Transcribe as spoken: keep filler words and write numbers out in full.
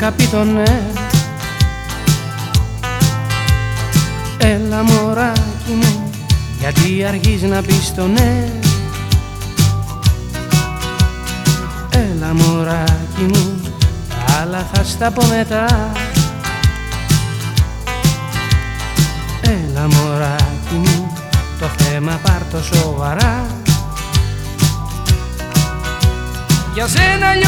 είχα πει το ναι. Έλα μωράκι μου, γιατί αργείς να πεις το ναι. Έλα μωράκι μου, τα άλλα θα στα πω μετά. Έλα μωράκι μου, το θέμα πάρ' το σοβαρά. Για σένα